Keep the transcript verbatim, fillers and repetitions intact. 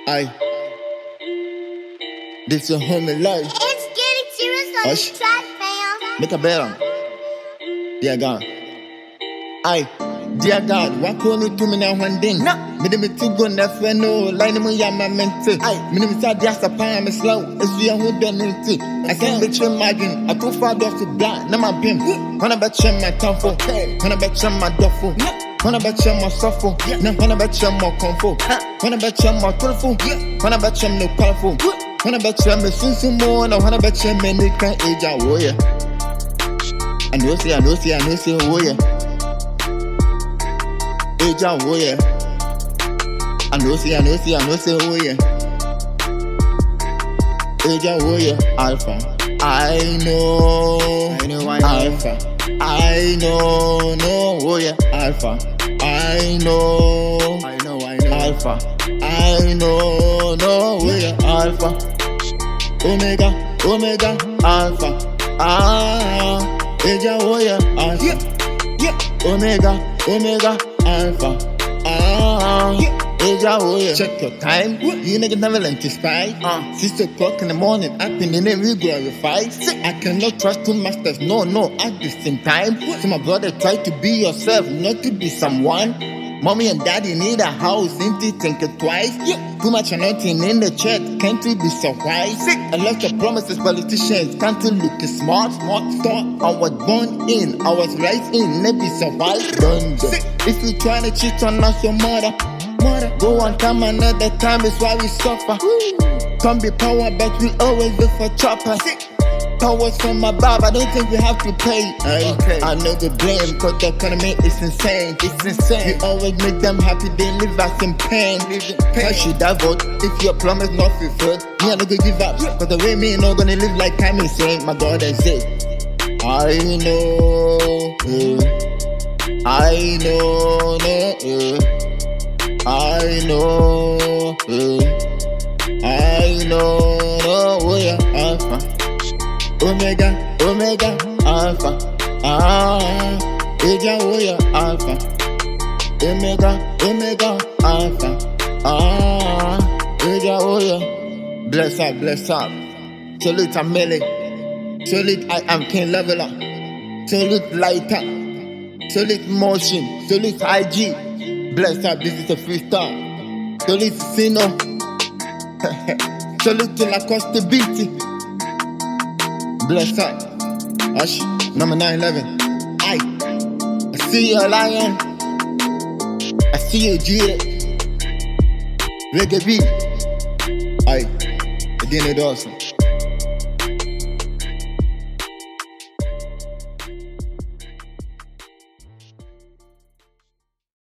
Aye. This your homie life. It's getting serious on Hush. the track, fam. Make a bet on. Dear God. Aye. Dear God, what call me to me now one thing? No. Me de me to go na fe no line me ya ma mente. Aye. Me de me sa dia sa pa me slow. It's you who done it. I can't bet your margin. I too far off to blind. Na my bim. Wanna bet you my comfort. Wanna bet you my duffel. Wanna bet you my suffer. No, wanna bet you more comfort. Wanna bet you more truthful. Wanna bet you no colorful. Wanna bet you me soon soon more. No, wanna bet you me can age a warrior. I know see, I know see, I know see warrior. Age a warrior. I know see, I know see, I know see warrior. Age a warrior. Alpha. I know. I know, I know. Alpha. I know, no warrior. Alpha. I know. I know, I know. Alpha. I know, no warrior. Alpha. Omega, Omega, Alpha. Ah, age a warrior. Alpha. Yeah, yeah. Omega, Omega, Alpha. Ah, age a warrior. Check your time. You niggas never learn to spy. Uh. Six o'clock in the morning, up in the name we glorify. I cannot trust two masters, no, no, at the same time. So my brother, try to be yourself, not to be someone. Mommy and daddy need a house, ain't it? Think it twice. Yeah. Too much anointing in the church, can't we be so wise? A lot of promises, politicians, can't we look smart? Smart thought, I was born in, I was raised in, maybe survive. Dungeon. If you tryna cheat on us, your mother, mother, go on time another time, it's why we suffer. Can't be power, but we always look for choppers. Powers from above, I don't think we have to pay. Aye. Okay. I know the blame, cause the economy is insane. It's insane. We always make them happy, they live us in pain. Why should I vote if your promise not fulfilled? Me, I no go give up, cause the way me no gonna live like I'm insane. My God, I say, I know, uh, I know, no, uh, I know, uh, I know, no, oh yeah, Alpha. Omega, Omega, Alpha. Ah, age a warrior, Alpha. Omega, Omega, Alpha. Ah, age a warrior. Bless up, bless up. Salute a melee. Salute I am King Leveler. Salute Lighter. Salute Motion. Salute I G. Bless up, this is a freestyle. Salute Sino. Salute to Lacoste Beatty. Bless up. Hush. Number nine eleven. Aye. I see you, Lion. I see you, Jude. Reggae beat. Aye. Again, it awesome.